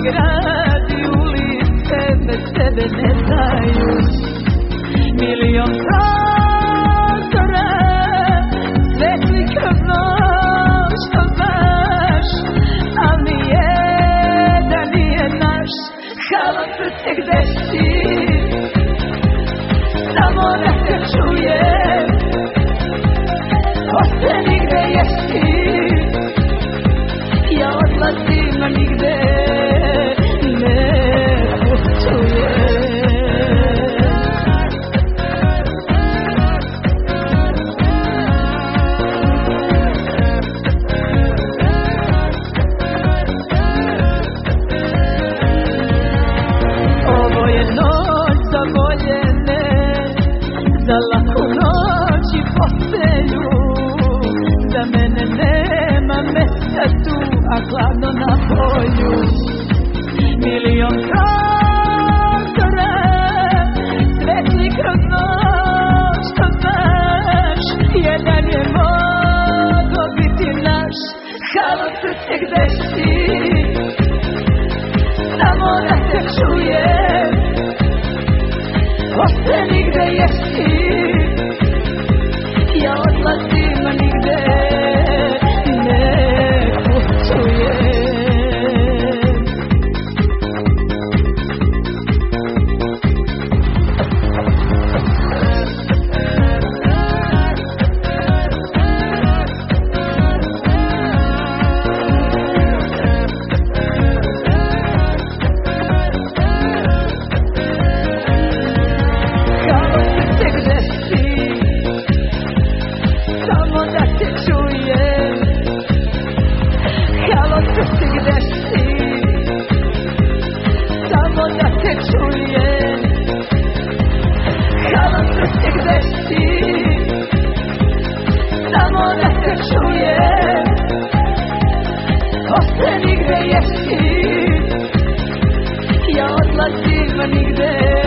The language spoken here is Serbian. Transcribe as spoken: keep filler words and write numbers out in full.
grad i ulice bez tebe ne znaju. Milion prozora svetli kroz noć, to znaš, al nijedan nije naš. Halo srce, gde si? Samo da te čujem. Ostani gde jesi. Ja odlazim, a nigde ne putujem. Ovo je noć za voljene, za laku noć i postelju. Za mene nema mesta tu, a hladno na polju. Milion prozora svetli kroz noć, to znaš, jedan je mogo biti naš. Halo srce, gde si? Samo da te čujem. Ostani gde jesi. Ja odlazim, a nigde ne putujem. Ostani gde jesi. Ja odlazim, a nigde